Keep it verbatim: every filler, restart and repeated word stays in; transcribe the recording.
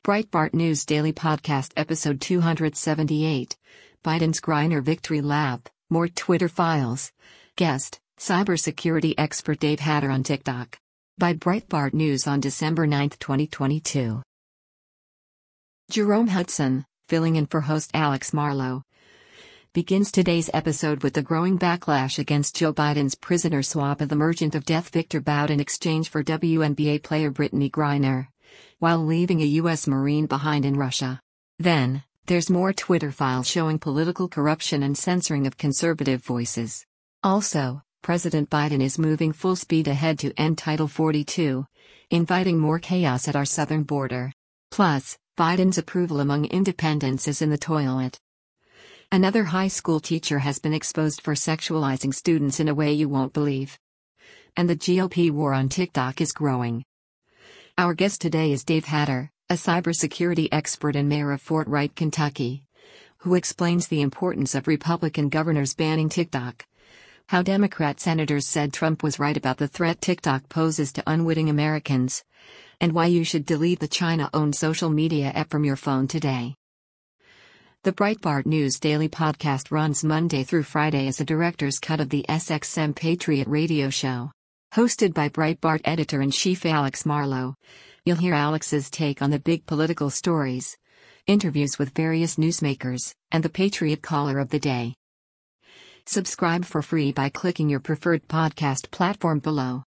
Breitbart News Daily Podcast Episode two seventy-eight. Biden's Griner Victory Lap, More Twitter Files. Guest, cybersecurity expert Dave Hatter on TikTok. By Breitbart News on December ninth, twenty twenty-two. Jerome Hudson, filling in for host Alex Marlow, begins today's episode with the growing backlash against Joe Biden's prisoner swap of the Merchant of Death Victor Bout in exchange for W N B A player Brittany Griner, while leaving a U S Marine behind in Russia. Then, there's more Twitter files showing political corruption and censoring of conservative voices. Also, President Biden is moving full speed ahead to end Title forty-two, inviting more chaos at our southern border. Plus, Biden's approval among independents is in the toilet. Another high school teacher has been exposed for sexualizing students in a way you won't believe. And the G O P war on TikTok is growing. Our guest today is Dave Hatter, a cybersecurity expert and mayor of Fort Wright, Kentucky, who explains the importance of Republican governors banning TikTok, how Democrat senators said Trump was right about the threat TikTok poses to unwitting Americans, and why you should delete the China-owned social media app from your phone today. The Breitbart News Daily Podcast runs Monday through Friday as a director's cut of the S X M Patriot radio show. Hosted by Breitbart editor-in-chief Alex Marlow, you'll hear Alex's take on the big political stories, interviews with various newsmakers, and the Patriot Caller of the Day. Subscribe for free by clicking your preferred podcast platform below.